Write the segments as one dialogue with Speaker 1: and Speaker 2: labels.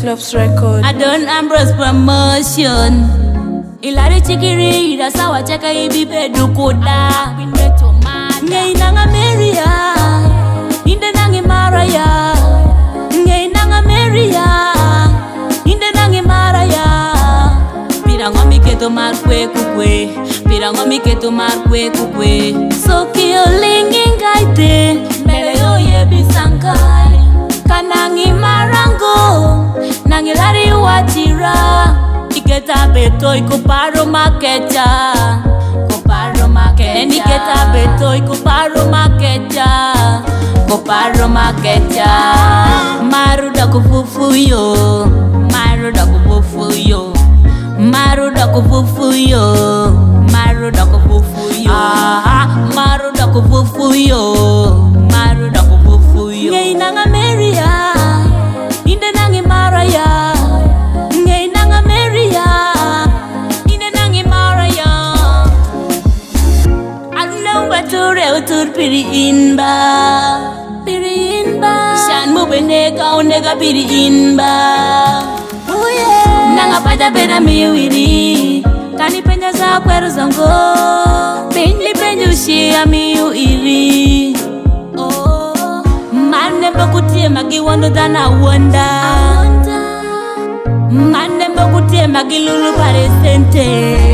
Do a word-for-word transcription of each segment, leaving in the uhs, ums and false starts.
Speaker 1: Cyclops record.
Speaker 2: I don't Ambrose promotion. Ilari chikiri ida sawa cheka ibi bedu koda. Ngay nanga Maria, inde nangi Maraya. Ngay nanga Maria, inde nangi Maraya. Pirango mi keto markwe kukwe, pirango mi keto markwe kukwe. So kiyo lingi ngaite, mbele yo yebi sankai. Kanangi marango, nangi lari watira. Iketa beto ikuparo makecha, kuparo makecha. Iketa beto ikuparo makecha, kuparo makecha. Maruda kufufuyo, maruda kufufuyo, maruda kufufuyo, maruda kufufuyo. Ah, maruda kufufuyo, maruda kufufuyo. Ngay nanga Maria, inde nangi Maraya. Ngay nanga Maria, inde nangi Maraya. Allo bature utur piri inba, piri inba. Shan mo benega onega piri inba. Oh yeah. Nanga pada beda miwiri, kani penya za kweru zongo. Penli penju shia miu iri. Oh, mane mbakutie magi wando dana wanda. Mane mbakutie magi lulu pare sente.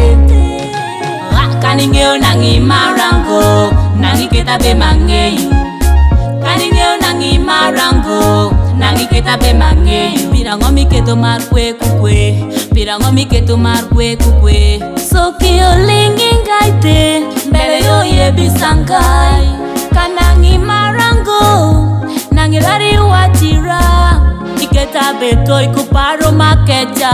Speaker 2: Kani ngeo nangi marango, nangi kita be mangeyu. Kani ngeo nangi marango, nangi kita be mangeyu. Pirango mi keto markwe kukwe, pirango mi keto markwe kukwe. So kiyo lingi ngaite, mbele yo yebi sankai. Kanangi marango, nangi lari watira. Iketa beto ikuparo makecha.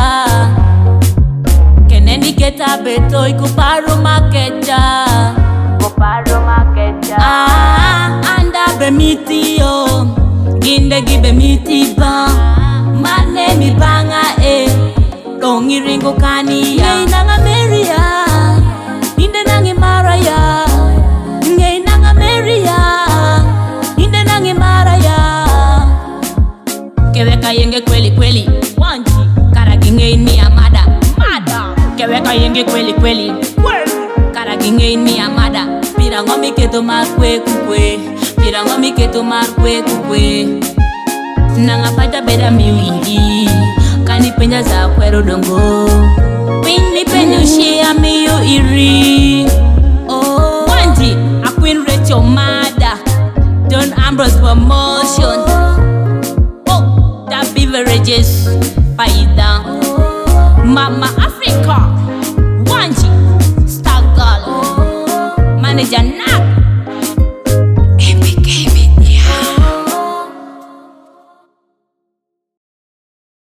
Speaker 2: Keneni keta beto ikuparo makecha, kuparo makecha. Ah, anda bemiti yo, ginde gibe miti ba. Mane mi banga e, dongi ringo kani ya. Ngay nanga Maria, inde nangi Maraya. Ngay nanga Maria, inde nangi Maraya. Keweka yenge kweli kweli, wanji karagi ngay ni amada, mada. Keweka yenge kweli kweli, karagi ngay ni amada. Pirango mi keto markwe kukwe, pirango mi keto markwe kukwe. Nanga pada beda miwiri, kani penya za kwero dongo. Winni penyu shia miu iri. Oh, wanji a queen Rachel mada, Don Ambrose promotion. Oh, that beverages paida. Mama Africa, wanji star girl, manager.